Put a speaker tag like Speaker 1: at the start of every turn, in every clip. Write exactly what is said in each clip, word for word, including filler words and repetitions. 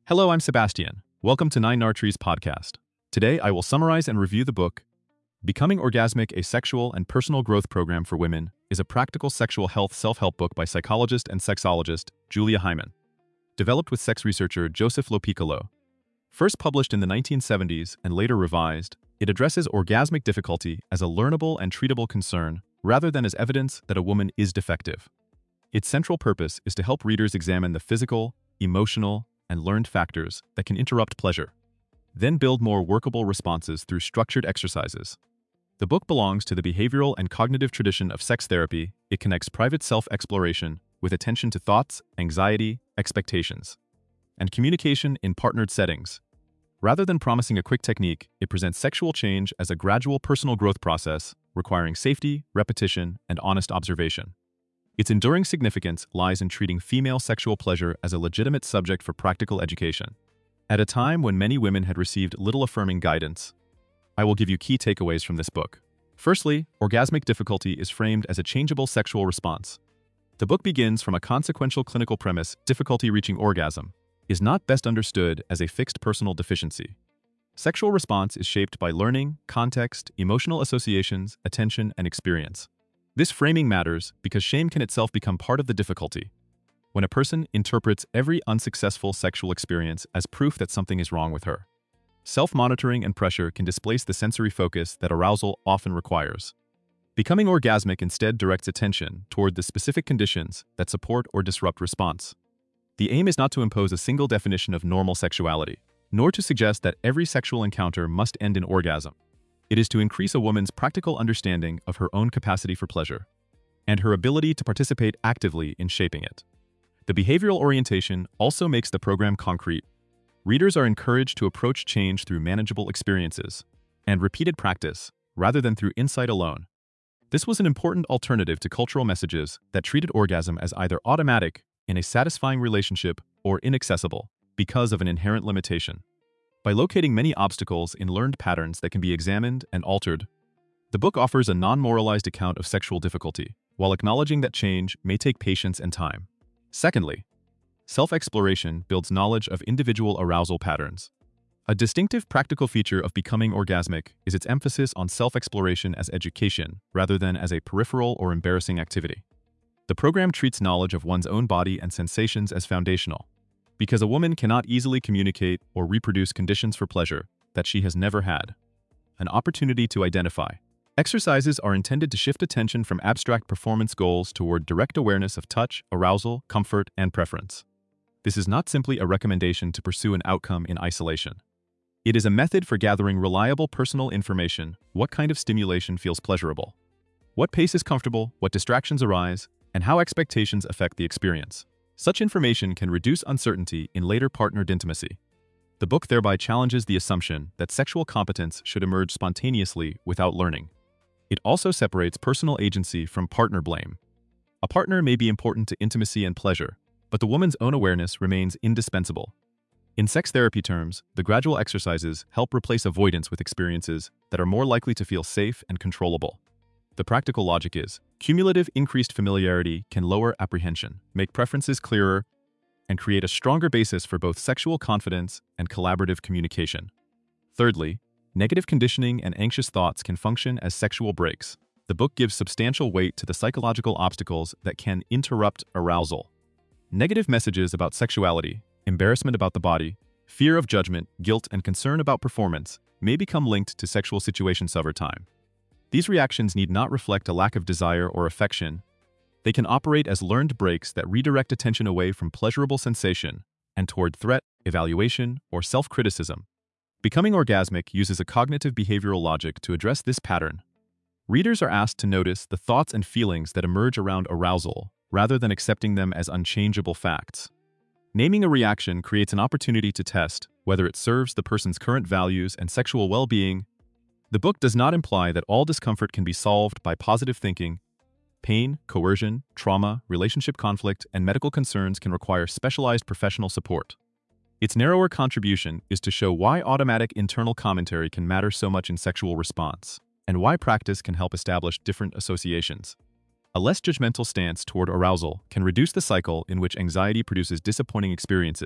Speaker 1: Hello, I'm Sebastian. Welcome to Nine Nartrees podcast. Today, I will summarize and review the book, Becoming Orgasmic, a Sexual and Personal Growth Program for Women, is a practical sexual health self-help book by psychologist and sexologist Julia Hyman, developed with sex researcher Joseph Lopiccolo. First published in the nineteen seventies and later revised, it addresses orgasmic difficulty as a learnable and treatable concern rather than as evidence that a woman is defective. Its central purpose is to help readers examine the physical, emotional, and learned factors that can interrupt pleasure, then build more workable responses through structured exercises. The book belongs to the behavioral and cognitive tradition of sex therapy. It connects private self-exploration with attention to thoughts, anxiety, expectations, and communication in partnered settings. Rather than promising a quick technique, it presents sexual change as a gradual personal growth process requiring safety, repetition, and honest observation. Its enduring significance lies in treating female sexual pleasure as a legitimate subject for practical education. At a time when many women had received little affirming guidance, I will give you key takeaways from this book. Firstly, orgasmic difficulty is framed as a changeable sexual response. The book begins from a consequential clinical premise: difficulty reaching orgasm is not best understood as a fixed personal deficiency. Sexual response is shaped by learning, context, emotional associations, attention, and experience. This framing matters because shame can itself become part of the difficulty. When a person interprets every unsuccessful sexual experience as proof that something is wrong with her, self-monitoring and pressure can displace the sensory focus that arousal often requires. Becoming orgasmic instead directs attention toward the specific conditions that support or disrupt response. The aim is not to impose a single definition of normal sexuality, nor to suggest that every sexual encounter must end in orgasm. It is to increase a woman's practical understanding of her own capacity for pleasure and her ability to participate actively in shaping it. The behavioral orientation also makes the program concrete. Readers are encouraged to approach change through manageable experiences and repeated practice rather than through insight alone. This was an important alternative to cultural messages that treated orgasm as either automatic in a satisfying relationship or inaccessible because of an inherent limitation. By locating many obstacles in learned patterns that can be examined and altered, the book offers a non-moralized account of sexual difficulty, while acknowledging that change may take patience and time. Secondly, self-exploration builds knowledge of individual arousal patterns. A distinctive practical feature of Becoming Orgasmic is its emphasis on self-exploration as education rather than as a peripheral or embarrassing activity. The program treats knowledge of one's own body and sensations as foundational, because a woman cannot easily communicate or reproduce conditions for pleasure that she has never had. An opportunity to identify. Exercises are intended to shift attention from abstract performance goals toward direct awareness of touch, arousal, comfort, and preference. This is not simply a recommendation to pursue an outcome in isolation. It is a method for gathering reliable personal information: what kind of stimulation feels pleasurable, what pace is comfortable, what distractions arise, and how expectations affect the experience. Such information can reduce uncertainty in later partnered intimacy. The book thereby challenges the assumption that sexual competence should emerge spontaneously without learning. It also separates personal agency from partner blame. A partner may be important to intimacy and pleasure, but the woman's own awareness remains indispensable. In sex therapy terms, the gradual exercises help replace avoidance with experiences that are more likely to feel safe and controllable. The practical logic is, cumulative increased familiarity can lower apprehension, make preferences clearer, and create a stronger basis for both sexual confidence and collaborative communication. Thirdly, negative conditioning and anxious thoughts can function as sexual brakes. The book gives substantial weight to the psychological obstacles that can interrupt arousal. Negative messages about sexuality, embarrassment about the body, fear of judgment, guilt, and concern about performance may become linked to sexual situations over time. These reactions need not reflect a lack of desire or affection. They can operate as learned brakes that redirect attention away from pleasurable sensation and toward threat, evaluation, or self-criticism. Becoming Orgasmic uses a cognitive behavioral logic to address this pattern. Readers are asked to notice the thoughts and feelings that emerge around arousal rather than accepting them as unchangeable facts. Naming a reaction creates an opportunity to test whether it serves the person's current values and sexual well-being. The book does not imply that all discomfort can be solved by positive thinking. Pain, coercion, trauma, relationship conflict, and medical concerns can require specialized professional support. Its narrower contribution is to show why automatic internal commentary can matter so much in sexual response, and why practice can help establish different associations. A less judgmental stance toward arousal can reduce the cycle in which anxiety produces disappointing experiences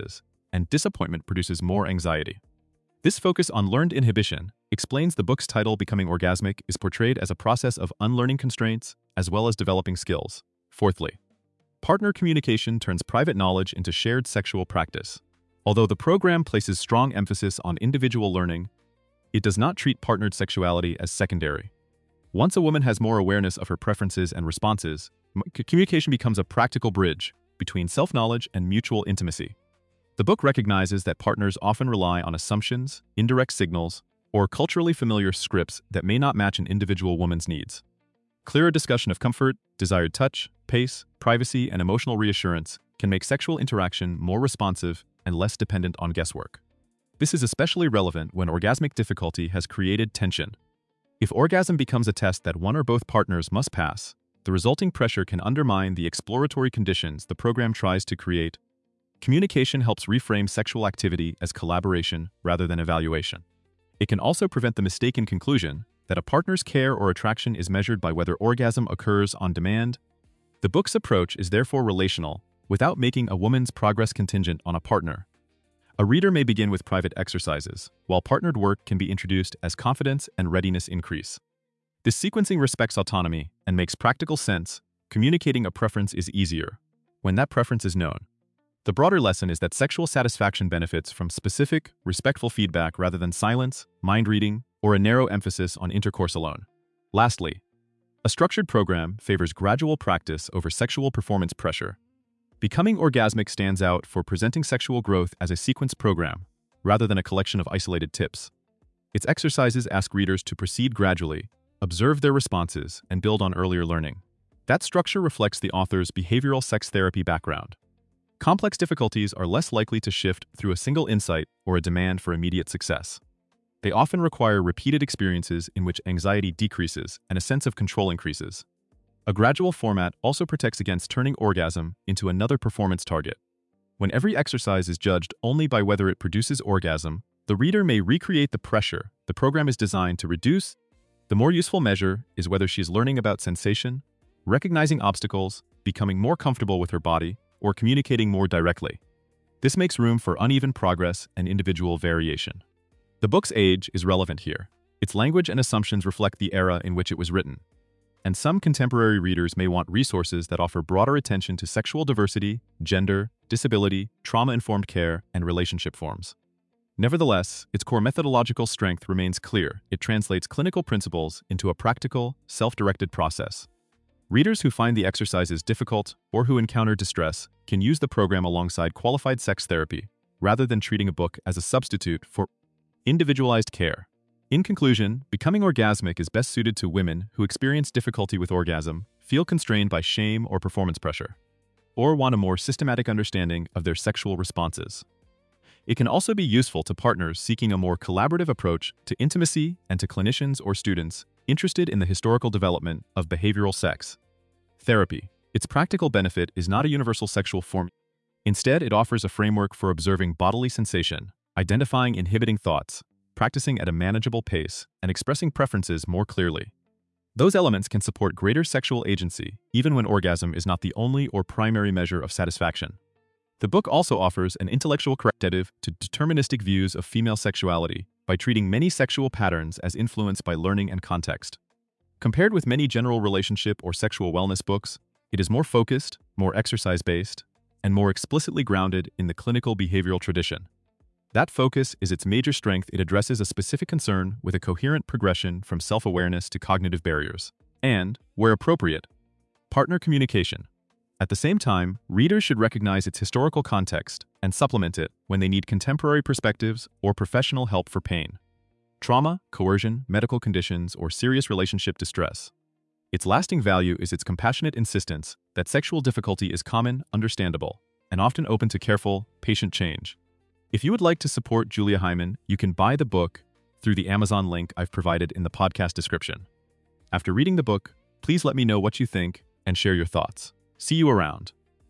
Speaker 1: and disappointment produces more anxiety. This focus on learned inhibition explains the book's title Becoming Orgasmic is portrayed as a process of unlearning constraints as well as developing skills. Fourthly, partner communication turns private knowledge into shared sexual practice. Although the program places strong emphasis on individual learning, it does not treat partnered sexuality as secondary. Once a woman has more awareness of her preferences and responses, communication becomes a practical bridge between self-knowledge and mutual intimacy. The book recognizes that partners often rely on assumptions, indirect signals, or culturally familiar scripts that may not match an individual woman's needs. Clearer discussion of comfort, desired touch, pace, privacy, and emotional reassurance can make sexual interaction more responsive and less dependent on guesswork. This is especially relevant when orgasmic difficulty has created tension. If orgasm becomes a test that one or both partners must pass, the resulting pressure can undermine the exploratory conditions the program tries to create. Communication helps reframe sexual activity as collaboration rather than evaluation. It can also prevent the mistaken conclusion that a partner's care or attraction is measured by whether orgasm occurs on demand. The book's approach is therefore relational, without making a woman's progress contingent on a partner. A reader may begin with private exercises, while partnered work can be introduced as confidence and readiness increase. This sequencing respects autonomy and makes practical sense. Communicating a preference is easier when that preference is known. The broader lesson is that sexual satisfaction benefits from specific, respectful feedback rather than silence, mind reading, or a narrow emphasis on intercourse alone. Lastly, a structured program favors gradual practice over sexual performance pressure. Becoming Orgasmic stands out for presenting sexual growth as a sequenced program, rather than a collection of isolated tips. Its exercises ask readers to proceed gradually, observe their responses, and build on earlier learning. That structure reflects the author's behavioral sex therapy background. Complex difficulties are less likely to shift through a single insight or a demand for immediate success. They often require repeated experiences in which anxiety decreases and a sense of control increases. A gradual format also protects against turning orgasm into another performance target. When every exercise is judged only by whether it produces orgasm, the reader may recreate the pressure the program is designed to reduce. The more useful measure is whether she is learning about sensation, recognizing obstacles, becoming more comfortable with her body, or communicating more directly. This makes room for uneven progress and individual variation. The book's age is relevant here. Its language and assumptions reflect the era in which it was written. And some contemporary readers may want resources that offer broader attention to sexual diversity, gender, disability, trauma-informed care, and relationship forms. Nevertheless, its core methodological strength remains clear. It translates clinical principles into a practical, self-directed process. Readers who find the exercises difficult or who encounter distress can use the program alongside qualified sex therapy, rather than treating a book as a substitute for individualized care. In conclusion, Becoming Orgasmic is best suited to women who experience difficulty with orgasm, feel constrained by shame or performance pressure, or want a more systematic understanding of their sexual responses. It can also be useful to partners seeking a more collaborative approach to intimacy and to clinicians or students interested in the historical development of behavioral sex therapy. Its practical benefit is not a universal sexual form. Instead, it offers a framework for observing bodily sensation, identifying inhibiting thoughts, practicing at a manageable pace, and expressing preferences more clearly. Those elements can support greater sexual agency, even when orgasm is not the only or primary measure of satisfaction. The book also offers an intellectual corrective to deterministic views of female sexuality by treating many sexual patterns as influenced by learning and context. Compared with many general relationship or sexual wellness books, it is more focused, more exercise-based, and more explicitly grounded in the clinical behavioral tradition. That focus is its major strength. It addresses a specific concern with a coherent progression from self-awareness to cognitive barriers, and, where appropriate, partner communication. At the same time, readers should recognize its historical context and supplement it when they need contemporary perspectives or professional help for pain, trauma, coercion, medical conditions, or serious relationship distress. Its lasting value is its compassionate insistence that sexual difficulty is common, understandable, and often open to careful, patient change. If you would like to support Julia Hyman, you can buy the book through the Amazon link I've provided in the podcast description. After reading the book, please let me know what you think and share your thoughts. See you around.